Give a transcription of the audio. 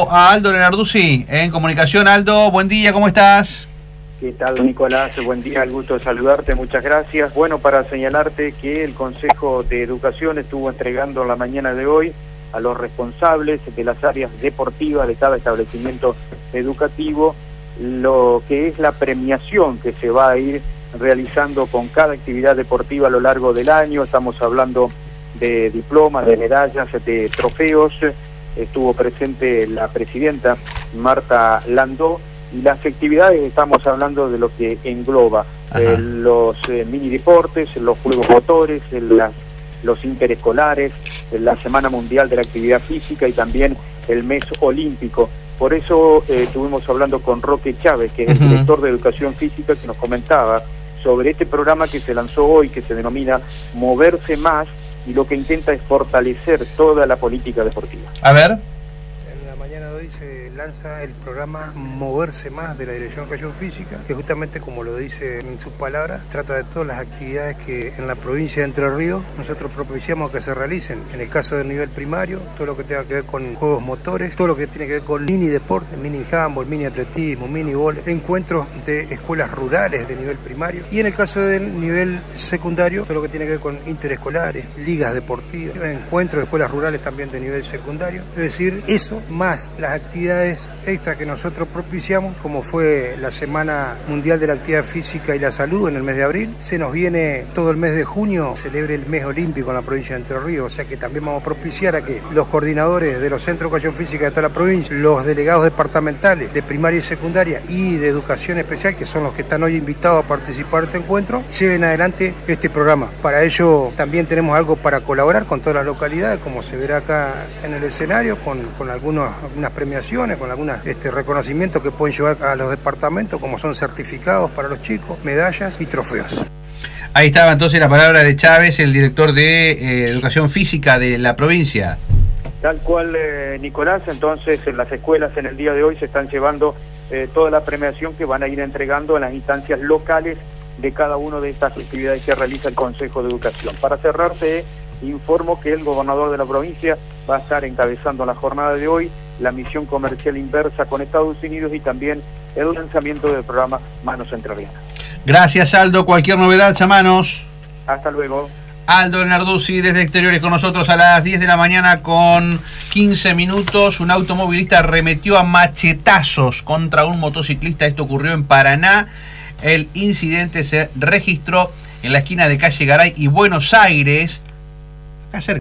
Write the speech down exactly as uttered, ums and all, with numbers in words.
tengo a Aldo Lenarduzzi en comunicación. Aldo, buen día, ¿cómo estás? ¿Qué tal, Nicolás? Buen día, el gusto de saludarte, muchas gracias. Bueno, para señalarte que el Consejo de Educación estuvo entregando en la mañana de hoy a los responsables de las áreas deportivas de cada establecimiento educativo lo que es la premiación que se va a ir realizando con cada actividad deportiva a lo largo del año. Estamos hablando de diplomas, de medallas, de trofeos. Estuvo presente la presidenta Marta Landó, y las actividades estamos hablando de lo que engloba eh, los eh, mini deportes, los juegos motores, las, los interescolares, la Semana Mundial de la Actividad Física y también el mes olímpico. Por eso eh, estuvimos hablando con Roque Chávez, que es el director de Educación Física, que nos comentaba sobre este programa que se lanzó hoy, que se denomina Moverse Más, y lo que intenta es fortalecer toda la política deportiva. A ver. En la mañana de hoy se lanza el programa Moverse Más de la Dirección de Educación Física, que justamente, como lo dice en sus palabras, trata de todas las actividades que en la provincia de Entre Ríos nosotros propiciamos que se realicen. En el caso del nivel primario, todo lo que tenga que ver con juegos motores, todo lo que tiene que ver con mini deportes, mini handball, mini atletismo, mini vóley, encuentros de escuelas rurales de nivel primario, y en el caso del nivel secundario, todo lo que tiene que ver con interescolares, ligas deportivas, encuentros de escuelas rurales también de nivel secundario. Es decir, eso más las actividades extra que nosotros propiciamos, como fue la Semana Mundial de la Actividad Física y la Salud en el mes de abril. Se nos viene todo el mes de junio, celebre el mes olímpico en la provincia de Entre Ríos, o sea que también vamos a propiciar a que los coordinadores de los centros de educación física de toda la provincia, los delegados departamentales de primaria y secundaria y de educación especial, que son los que están hoy invitados a participar de este encuentro, lleven adelante este programa. Para ello también tenemos algo para colaborar con todas las localidades, como se verá acá en el escenario, con, con algunos, algunas premiaciones, con algunos este, reconocimientos que pueden llevar a los departamentos, como son certificados para los chicos, medallas y trofeos. Ahí estaba entonces la palabra de Chávez, el director de eh, Educación Física de la provincia. Tal cual, eh, Nicolás. Entonces, en las escuelas en el día de hoy se están llevando eh, toda la premiación que van a ir entregando en las instancias locales de cada una de estas actividades que realiza el Consejo de Educación. Para cerrarse, informo que el gobernador de la provincia va a estar encabezando la jornada de hoy la misión comercial inversa con Estados Unidos y también el lanzamiento del programa Manos Entrerrianas. Gracias, Aldo. Cualquier novedad, llamanos. Hasta luego. Aldo Lenarduzzi desde Exteriores con nosotros a las diez de la mañana con quince minutos. Un automovilista arremetió a machetazos contra un motociclista. Esto ocurrió en Paraná. El incidente se registró en la esquina de calle Garay y Buenos Aires. Acá cerca.